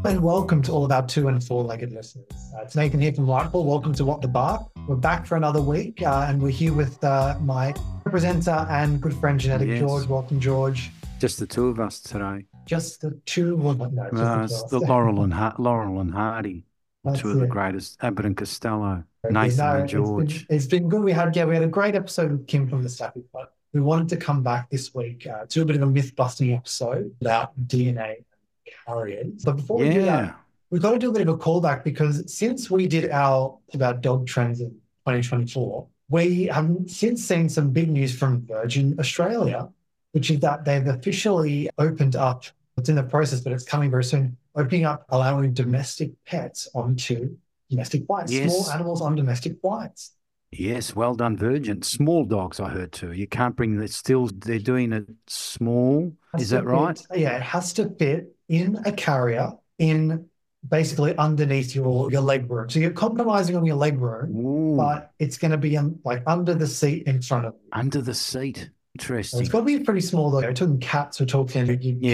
and welcome to all of our two and four-legged listeners. It's Nathan here from Lightball. Welcome to What the Bark. We're back for another week, and we're here with my presenter and good friend, Genetic George. Welcome, George. Just the two of us today. Just the two? Well, no, it's the Laurel and Hardy, two of the greatest. Abbott and Costello, Nathan and George. It's been good. We had a great episode with Kim from the Staffy, but we wanted to come back this week to a bit of a myth-busting episode about DNA carriers. But before we do that, we've got to do a bit of a callback because since we did about dog trends in 2024, we have since seen some big news from Virgin Australia, which is that they've officially opened up, it's in the process, but it's coming very soon, opening up, allowing domestic pets onto domestic flights, small animals on domestic flights. Yes, well done, Virgin. Small dogs, I heard too. You can't bring it still. They're doing it small. Is that right? Yeah, it has to fit in a carrier in basically underneath your leg room. So you're compromising on your leg room, but it's going to be like under the seat in front of you. Under the seat. Interesting. So it's got to be pretty small though. We're talking cats. We're talking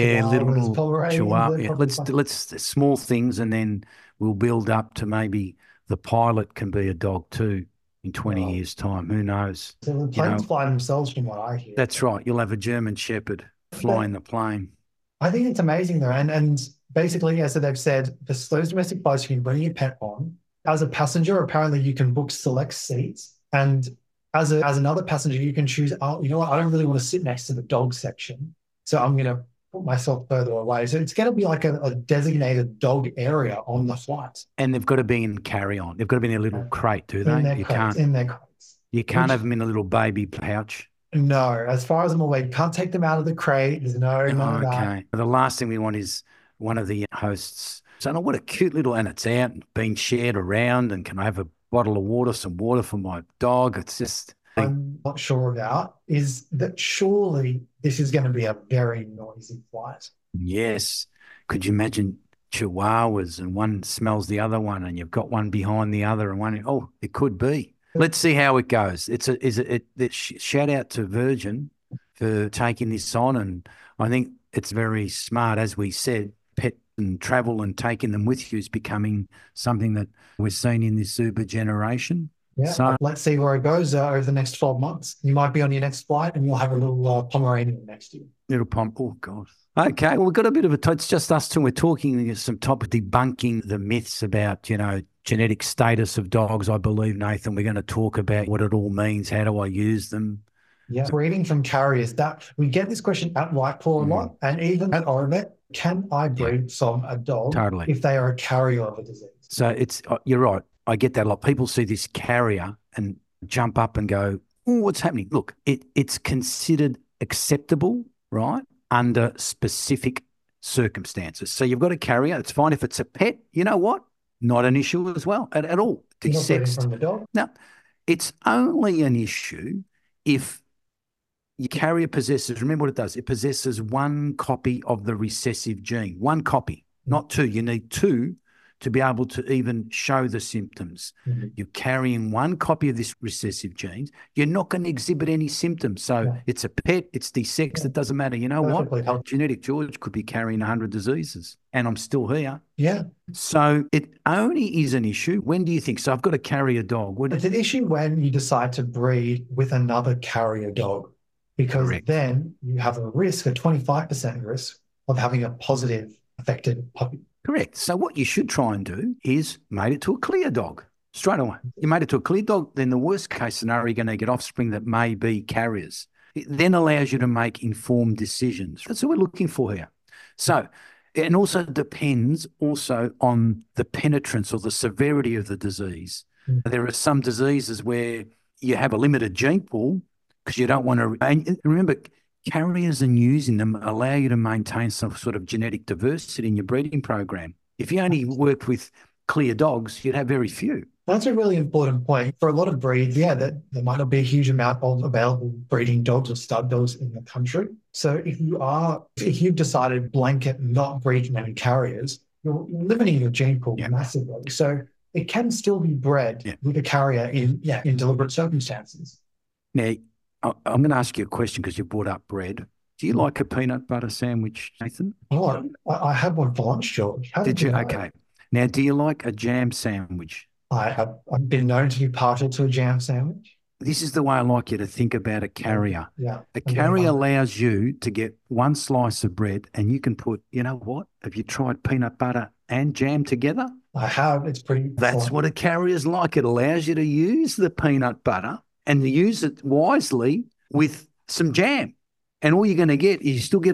little chihuahua. Yeah. Let's small things, and then we'll build up to maybe the pilot can be a dog too. In 20 years' time, who knows? So the planes fly themselves, from what I hear. That's right. You'll have a German Shepherd flying the plane. I think it's amazing, though. And basically, as they've said, for those domestic flights, you can bring your pet on. As a passenger, apparently you can book select seats. And as another passenger, you can choose, you know what, I don't really want to sit next to the dog section, so I'm going to put myself further away. So it's going to be like a designated dog area on the flight. And they've got to be in carry-on. They've got to be in a little crate, do they? In their crates. You can't have them in a little baby pouch. No, as far as I'm aware, you can't take them out of the crate. There's none of that. The last thing we want is one of the hosts saying, "Oh, what a cute little," and it's out and being shared around, and can I have a bottle of water, some water for my dog? It's just... I'm not sure about is that surely this is going to be a very noisy flight. Yes. Could you imagine chihuahuas and one smells the other one and you've got one behind the other and one, it could be. Let's see how it goes. Shout out to Virgin for taking this on, and I think it's very smart, as we said, pet and travel and taking them with you is becoming something that we're seeing in this Uber generation. Yeah, so let's see where it goes over the next 12 months. You might be on your next flight and you'll have a little Pomeranian next to you. Oh, God. Okay, well, we've got a bit of it's just us two. We're talking some topic, debunking the myths about, genetic status of dogs, I believe, Nathan. We're going to talk about what it all means. How do I use them? Yeah, breeding from carriers. That we get this question at Lightpaw a lot, and even at Orovet. Can I breed from a dog if they are a carrier of a disease? So you're right. I get that a lot. People see this carrier and jump up and go, "Oh, what's happening?" Look, it's considered acceptable, right, under specific circumstances. So you've got a carrier. It's fine if it's a pet. You know what? Not an issue as well at all. Desexed from the dog? No, it's only an issue if your carrier possesses, remember what it does, it possesses one copy of the recessive gene, one copy, not two. You need two to be able to even show the symptoms. Mm-hmm. You're carrying one copy of this recessive genes. You're not going to exhibit any symptoms. So it's a pet, it's desexed, it doesn't matter. You know what? Genetic George could be carrying 100 diseases and I'm still here. Yeah. So it only is an issue. When do you think? So I've got to carry a dog. It's an issue when you decide to breed with another carrier dog, because then you have a risk, a 25% risk of having a positive affected puppy. Correct. So what you should try and do is mate it to a clear dog straight away. You mate it to a clear dog, then the worst case scenario, you're going to get offspring that may be carriers. It then allows you to make informed decisions. That's what we're looking for here. So, and also depends also on the penetrance or the severity of the disease. Mm-hmm. There are some diseases where you have a limited gene pool because you don't want to, and remember, carriers and using them allow you to maintain some sort of genetic diversity in your breeding program. If you only worked with clear dogs, you'd have very few. That's a really important point. For a lot of breeds, that there might not be a huge amount of available breeding dogs or stud dogs in the country. So if you've decided blanket not breed many carriers, you're limiting your gene pool massively. So it can still be bred with a carrier in deliberate circumstances. Now, I'm going to ask you a question because you brought up bred. Do you like a peanut butter sandwich, Nathan? Oh, I had one for lunch, George. How Did you? know? Okay. Now, do you like a jam sandwich? I've been known to be partial to a jam sandwich. This is the way I like you to think about a carrier. Yeah. A carrier allows you to get one slice of bread and you can put, you know what? Have you tried peanut butter and jam together? I have. It's pretty. That's what a carrier's like. It allows you to use the peanut butter and to use it wisely with some jam. And all you're going to get is you still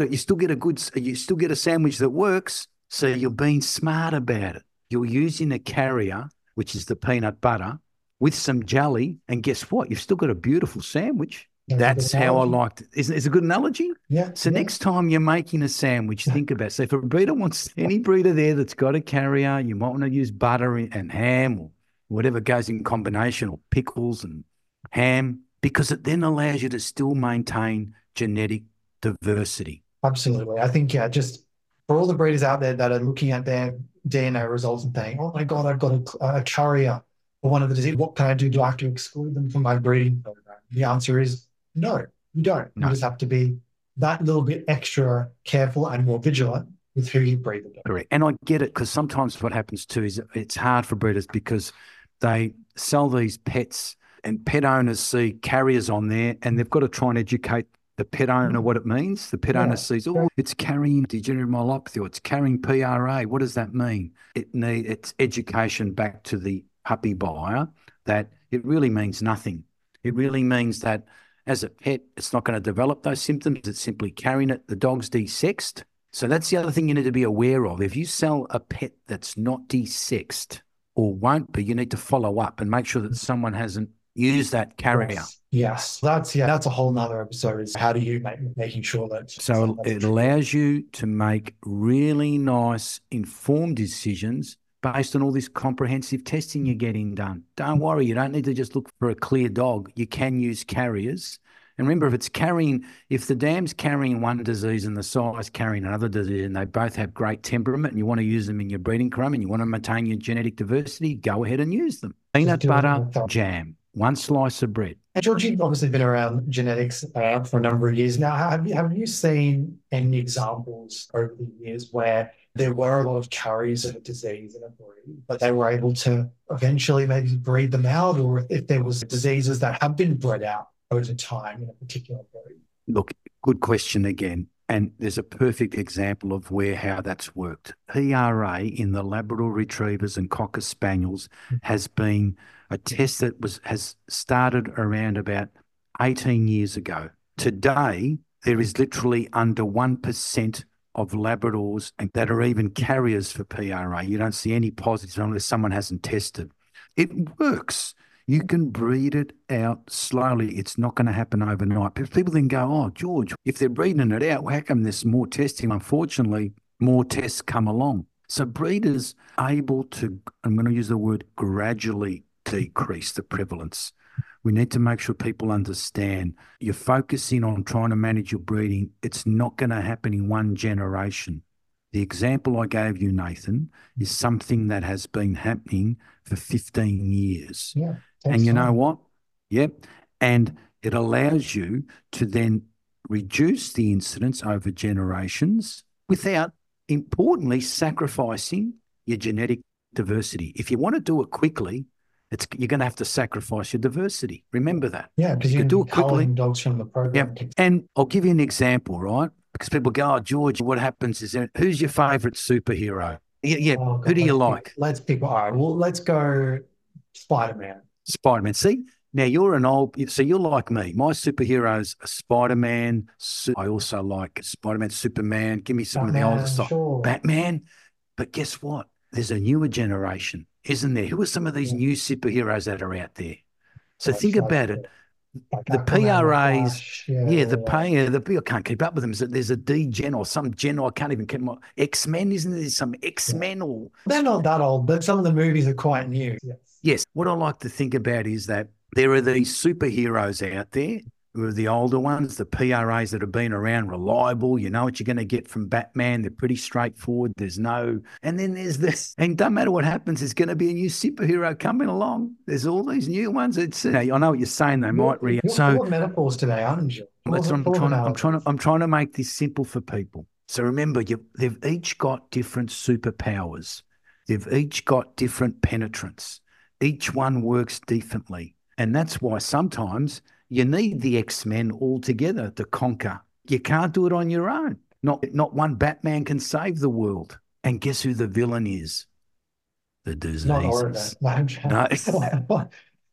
get a sandwich that works. So you're being smart about it. You're using a carrier, which is the peanut butter, with some jelly, and guess what? You've still got a beautiful sandwich. That's how I liked it. Isn't it a good analogy? Yeah. So next time you're making a sandwich, think about it. So if a breeder wants any breeder there that's got a carrier, you might want to use butter and ham or whatever goes in combination, or pickles and ham, because it then allows you to still maintain genetic diversity. Absolutely. I think, just for all the breeders out there that are looking at their DNA results and saying, oh my God, I've got a carrier for one of the disease. What can I do? Do I have to exclude them from my breeding program? The answer is no, you don't. No. You just have to be that little bit extra careful and more vigilant with who you breed them. Correct. And I get it, because sometimes what happens too is it's hard for breeders because they sell these pets and pet owners see carriers on there and they've got to try and educate the pet owner what it means. The pet owner sees, oh, it's carrying degenerative myelopathy or it's carrying PRA. What does that mean? It's education back to the puppy buyer that it really means nothing. It really means that as a pet, it's not going to develop those symptoms. It's simply carrying it. The dog's desexed. So that's the other thing you need to be aware of. If you sell a pet that's not desexed or won't be, you need to follow up and make sure that someone hasn't used that carrier. Yes. That's a whole nother episode, is how do you making sure that. So it allows you to make really nice informed decisions based on all this comprehensive testing you're getting done. Don't worry, you don't need to just look for a clear dog. You can use carriers. And remember, if the dam's carrying one disease and the sore's carrying another disease and they both have great temperament and you want to use them in your breeding program and you want to maintain your genetic diversity, go ahead and use them. Peanut butter, jam, one slice of bread. And George, you've obviously been around genetics for a number of years now. Have you seen any examples over the years where there were a lot of carriers of a disease in a breed, but they were able to eventually maybe breed them out, or if there was diseases that have been bred out over time in a particular breed? Look, good question again. And there's a perfect example of how that's worked. PRA in the Labrador Retrievers and Cocker Spaniels has been a test that has started around about 18 years ago. Today, there is literally under 1% of Labradors that are even carriers for PRA. You don't see any positives unless someone hasn't tested. It works. You can breed it out slowly. It's not going to happen overnight. But people then go, oh, George, if they're breeding it out, how come there's more testing? Unfortunately, more tests come along. So breeders are able to, I'm going to use the word gradually, decrease the prevalence. We need to make sure people understand you're focusing on trying to manage your breeding. It's not going to happen in one generation. The example I gave you, Nathan, is something that has been happening for 15 years. Yeah, and you know what? Yep. And it allows you to then reduce the incidence over generations without, importantly, sacrificing your genetic diversity. If you want to do it quickly, you're going to have to sacrifice your diversity. Remember that. Yeah, because you can do it quickly. Dogs from the program. Yep. And I'll give you an example, right? Because people go, oh, George, what happens is, who's your favourite superhero? Yeah, oh, God, who do you like? Let's pick. All right, well, let's go Spider-Man. Spider-Man. See, now you're you're like me. My superheroes are Spider-Man. I also like Spider-Man, Superman. Give me some Batman, of the older stuff. Sure. Batman. But guess what? There's a newer generation, isn't there? Who are some of these new superheroes that are out there? So think about it. The PRAs, the people can't keep up with them. There's a D-Gen or some gen, I can't even keep my X-Men, isn't there? Some X-Men or... They're not that old, but some of the movies are quite new. Yes. What I like to think about is that there are these superheroes out there with the older ones, the PRAs that have been around, reliable. You know what you're going to get from Batman. They're pretty straightforward. There's no, and then there's this, and don't matter what happens, there's going to be a new superhero coming along. There's all these new ones. It's, I know what you're saying. They might react. So full of metaphors today, aren't you? That's what I'm trying to make this simple for people. So remember, they've each got different superpowers. They've each got different penetrance. Each one works differently. And that's why sometimes you need the X-Men all together to conquer. You can't do it on your own. Not one Batman can save the world. And guess who the villain is? The diseases. Not Oregon. No.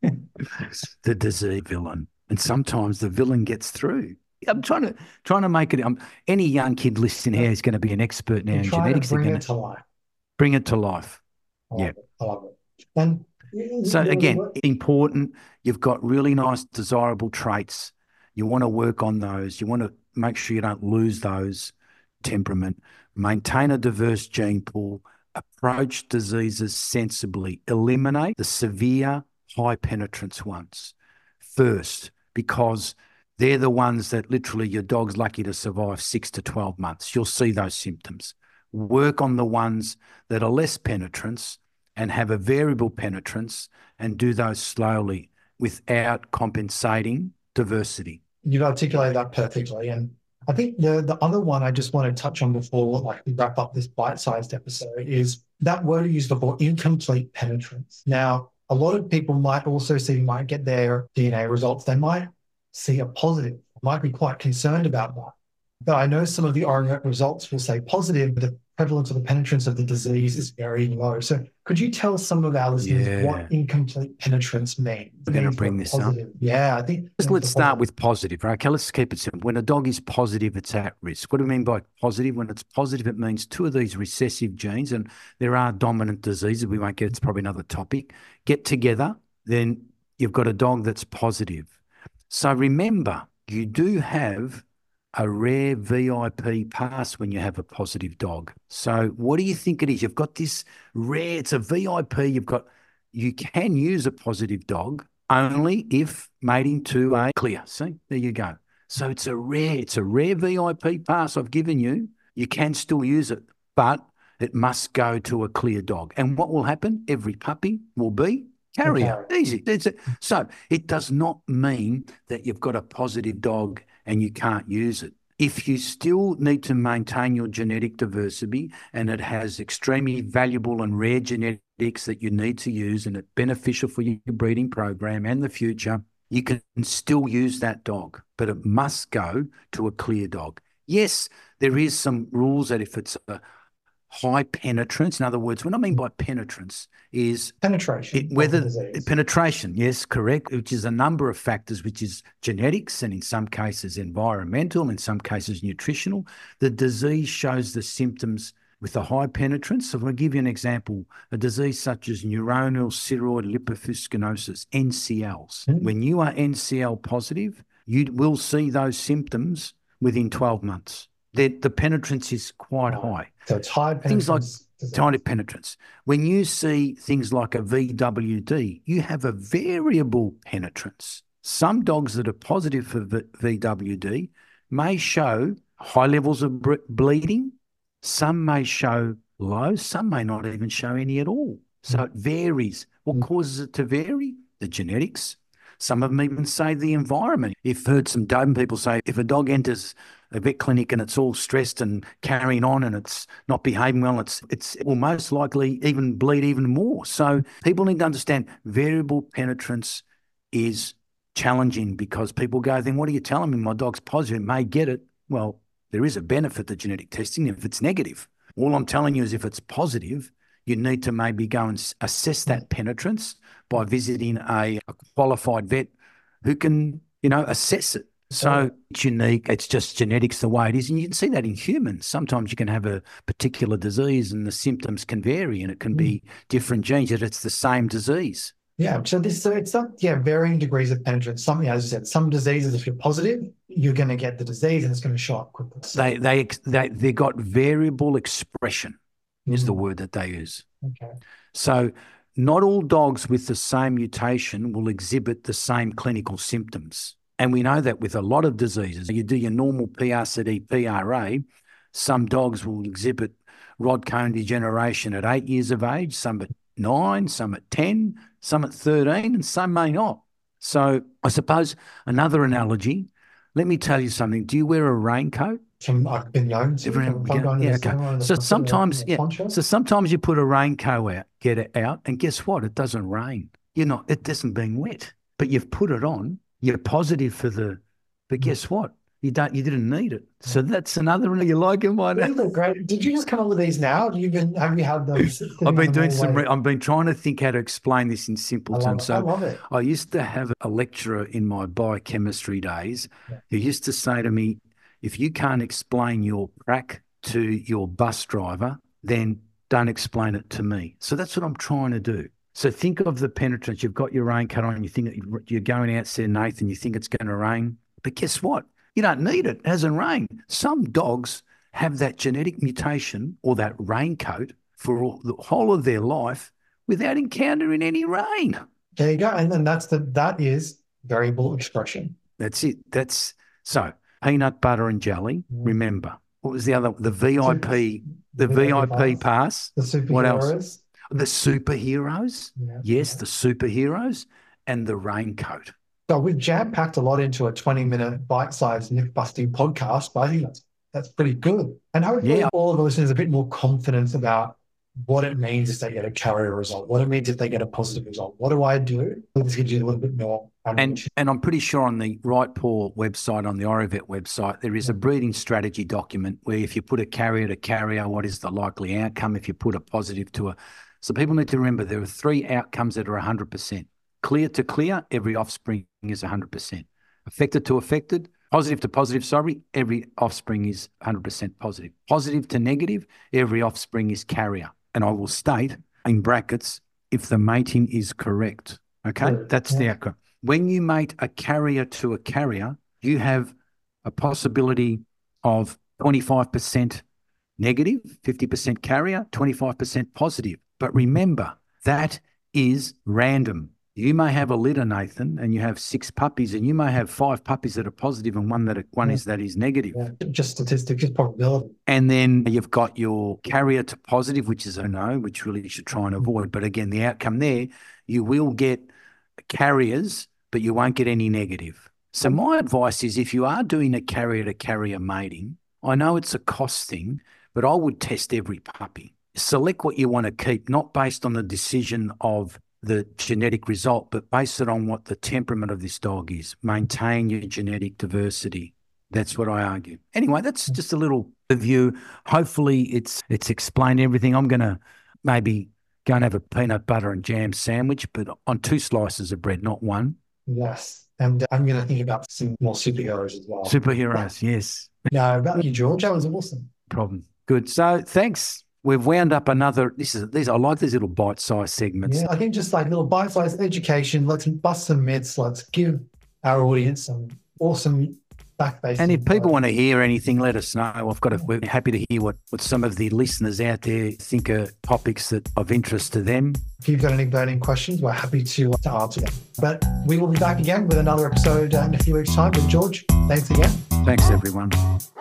The disease villain. And sometimes the villain gets through. I'm trying to make it. Any young kid listening here is going to be an expert now in genetics. Bring it to life. Bring it to life. I love it. And so again, important. You've got really nice, desirable traits. You want to work on those. You want to make sure you don't lose those. Temperament. Maintain a diverse gene pool. Approach diseases sensibly. Eliminate the severe, high penetrance ones first, because they're the ones that literally your dog's lucky to survive 6 to 12 months. You'll see those symptoms. Work on the ones that are less penetrance and have a variable penetrance, and do those slowly without compensating diversity. You've articulated that perfectly. And I think the other one I just want to touch on before we wrap up this bite-sized episode is that word you used before, incomplete penetrance. Now, a lot of people might get their DNA results. They might see a positive, might be quite concerned about that. But I know some of the RNA results will say positive, but the prevalence of the penetrance of the disease is very low. So could you tell some of our listeners what incomplete penetrance means? We're going to bring this up. Yeah, I think. Let's start with positive, right? Okay, let's keep it simple. When a dog is positive, it's at risk. What do we mean by positive? When it's positive, it means two of these recessive genes, and there are dominant diseases. We won't get, it's probably another topic. Get together, then you've got a dog that's positive. So remember, you do have a rare VIP pass when you have a positive dog. So what do you think it is? You've got this rare, it's a VIP. You can use a positive dog only if mating to a clear. See, there you go. So it's a rare VIP pass I've given you. You can still use it, but it must go to a clear dog. And what will happen? Every puppy will be carrier. Okay. Easy. That's it. So it does not mean that you've got a positive dog and you can't use it. If you still need to maintain your genetic diversity and it has extremely valuable and rare genetics that you need to use and it's beneficial for your breeding program and the future, you can still use that dog, but it must go to a clear dog. Yes, there is some rules that if it's a high penetrance, in other words, what I mean by penetrance is penetration. Penetration, yes, correct, which is a number of factors, which is genetics and in some cases environmental, in some cases nutritional. The disease shows the symptoms with a high penetrance. So if I give you an example, a disease such as neuronal ceroid lipofuscinosis, NCLs. When you are NCL positive, you will see those symptoms within 12 months. The penetrance is quite high. So it's high penetrance. Things like tiny penetrance. When you see things like a VWD, you have a variable penetrance. Some dogs that are positive for VWD may show high levels of bleeding. Some may show low. Some may not even show any at all. So it varies. What causes it to vary? The genetics. Some of them even say the environment. I've heard some Doberman people say if a dog enters a vet clinic and it's all stressed and carrying on and it's not behaving well, it will most likely even bleed even more. So people need to understand variable penetrance is challenging because people go, then what are you telling me? My dog's positive, it may get it. Well, there is a benefit to genetic testing if it's negative. All I'm telling you is if it's positive, you need to maybe go and assess that penetrance by visiting a qualified vet who can, assess it. So it's unique. It's just genetics the way it is. And you can see that in humans. Sometimes you can have a particular disease and the symptoms can vary and it can be different genes, yet it's the same disease. Yeah. So it's varying degrees of penetrance. Some, as I said, some diseases, if you're positive, you're going to get the disease and it's going to show up quickly. They got variable expression is the word that they use. Okay. So not all dogs with the same mutation will exhibit the same clinical symptoms. And we know that with a lot of diseases, you do your normal PRCD, PRA, some dogs will exhibit rod cone degeneration at 8 years of age, some at 9, some at 10, some at 13, and some may not. So I suppose another analogy, let me tell you something. Do you wear a raincoat? I've been known to. So sometimes you put a raincoat out, get it out, and guess what? It doesn't rain. It doesn't being wet, but you've put it on. You're positive but guess what? You didn't need it. So that's another one you like in mine. They look great. Did you just come up with these now? Have you had those? I've been trying to think how to explain this in simple terms. I love it. I used to have a lecturer in my biochemistry days who used to say to me, if you can't explain your crack to your bus driver, then don't explain it to me. So that's what I'm trying to do. So think of the penetrance. You've got your raincoat on. You think you're going out, said Nathan, you think it's going to rain. But guess what? You don't need it. It hasn't rained. Some dogs have that genetic mutation or that raincoat for the whole of their life without encountering any rain. There you go. And then that is variable expression. That's it. So peanut butter and jelly. Remember, what was the other? The VIP pass. The superheroes. What else? The superheroes. Yeah. Yes, the superheroes and the raincoat. So we've jam-packed a lot into a 20-minute bite-sized myth-busting podcast, but I think that's pretty good. And hopefully all of the listeners are a bit more confident about what it means if they get a carrier result, what it means if they get a positive result. What do I do? This gives you a little bit more. And I'm pretty sure on the Right Paw website, on the Orivet website, there is a breeding strategy document where if you put a carrier to carrier, what is the likely outcome? If you put a positive to a... So people need to remember there are 3 outcomes that are 100%. Clear to clear, every offspring is 100%. Affected to affected, positive to positive, every offspring is 100% positive. Positive to negative, every offspring is carrier. And I will state in brackets, if the mating is correct. Okay? That's the outcome. When you mate a carrier to a carrier, you have a possibility of 25% negative, 50% carrier, 25% positive. But remember, that is random. You may have a litter, Nathan, and you have 6 puppies, and you may have 5 puppies that are positive and one that is negative. Yeah. Just statistics, just probability. And then you've got your carrier to positive, which is a no, which really you should try and avoid. But again, the outcome there, you will get carriers, but you won't get any negative. So my advice is if you are doing a carrier to carrier mating, I know it's a cost thing, but I would test every puppy. Select what you want to keep, not based on the decision of the genetic result, but base it on what the temperament of this dog is. Maintain your genetic diversity. That's what I argue. Anyway, that's just a little review. Hopefully it's explained everything. I'm going to maybe go and have a peanut butter and jam sandwich, but on 2 slices of bread, not 1. Yes. And I'm going to think about some more superheroes as well. Superheroes, yes. No, about you, George. That was awesome. Problem. Good. So thanks. We've wound up another. I like these little bite-sized segments. Yeah, I think just like little bite-sized education. Let's bust some myths. Let's give our audience some awesome fact-based. And if people want to hear anything, let us know. We're happy to hear what some of the listeners out there think are topics that of interest to them. If you've got any burning questions, we're happy to answer them. But we will be back again with another episode in a few weeks' time. But George, thanks again. Thanks, everyone.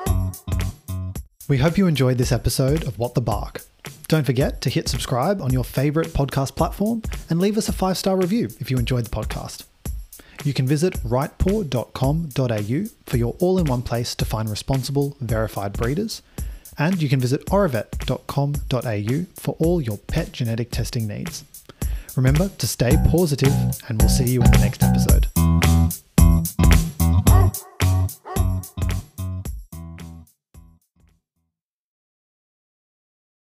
We hope you enjoyed this episode of What the Bark. Don't forget to hit subscribe on your favourite podcast platform and leave us a 5-star review if you enjoyed the podcast. You can visit rightpaw.com.au for your all-in-one place to find responsible, verified breeders. And you can visit orivet.com.au for all your pet genetic testing needs. Remember to stay positive, and we'll see you in the next episode.